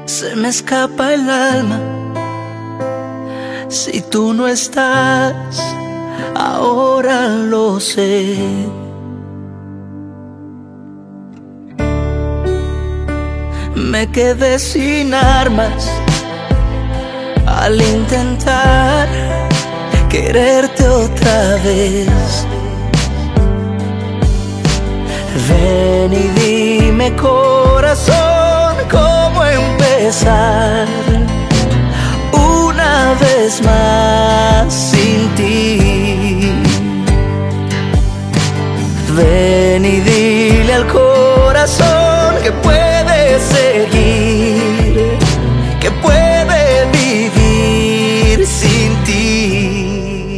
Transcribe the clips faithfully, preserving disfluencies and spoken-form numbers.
Se me escapa el alma si tú no estás, ahora lo sé. Me quedé sin armas al intentar quererte otra vez. Ven y dime, corazón, cómo empezar una vez más sin ti. Ven y dile al corazón que puede seguir, que puede vivir sin ti.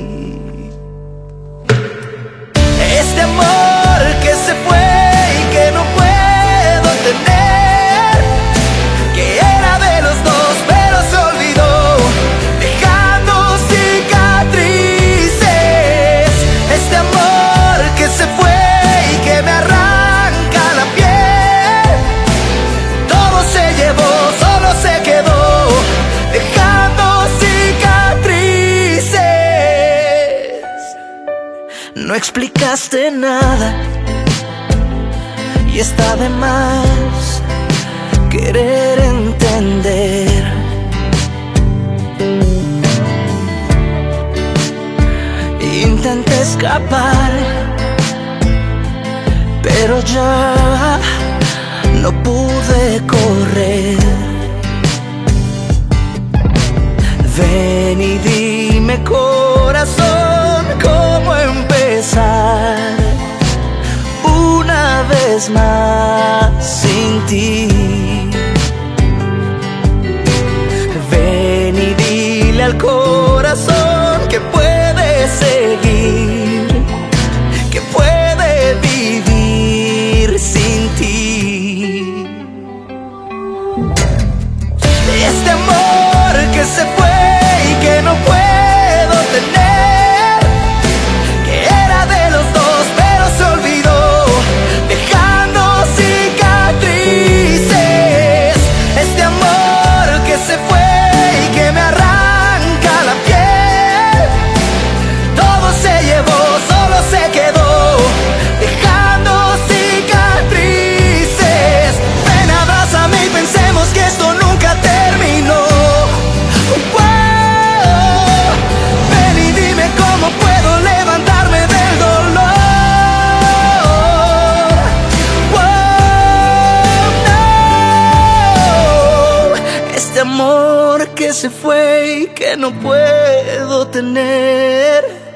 Este amor que se fue y que no puedo tener, que era de los dos pero se olvidó, dejando cicatrices. Este amor que se fue y que me arranca la piel, todo se llevó, solo se quedó, dejando cicatrices. No explicaste nada y está de más querer entender. Intenté escapar, pero ya no pude correr. Ven y dime, corazón, cómo empezar una vez más sin ti. Ven y dile al corazón que puede seguir, que puede vivir sin ti. Este amor que se fue y que no puedo tener, que era de los dos pero se olvidó, dejando cicatrices. Este amor que se fue y que me arranca la piel, todo se llevó, solo se quedó, dejando cicatrices. Ven, abrázame y pensemos que esto nunca terminó. Wow. Ven y dime cómo puedo levantarme del dolor. Wow, no. Este amor que se fue y que no puedo tener.